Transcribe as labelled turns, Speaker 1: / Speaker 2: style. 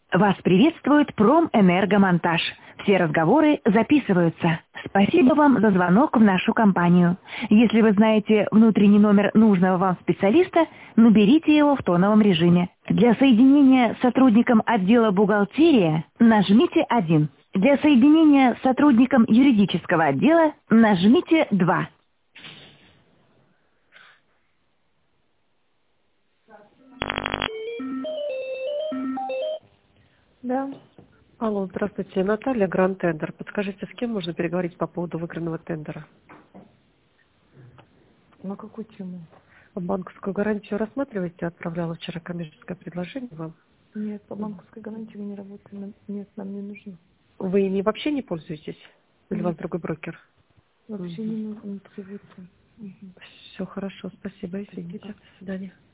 Speaker 1: Вас приветствует Промэнергомонтаж. Все разговоры записываются. Спасибо вам за звонок в нашу компанию. Если вы знаете внутренний номер нужного вам специалиста, наберите его в тоновом режиме. Для соединения с сотрудником отдела бухгалтерия нажмите 1. Для соединения с сотрудником юридического отдела нажмите 2.
Speaker 2: Да.
Speaker 3: Алло, здравствуйте, Наталья, Гранд Тендер. Подскажите, с кем можно переговорить по поводу выигранного тендера?
Speaker 2: На какую тему?
Speaker 3: Банковскую гарантию рассматриваете? Отправляла вчера коммерческое предложение вам.
Speaker 2: Нет, по банковской гарантии мы не работаем. Нет, нам не нужно.
Speaker 3: Вы ими вообще не пользуетесь? Или у вас
Speaker 2: Нет,
Speaker 3: другой брокер?
Speaker 2: вообще не нужно, не требуется.
Speaker 3: Все хорошо, спасибо, извините. До свидания.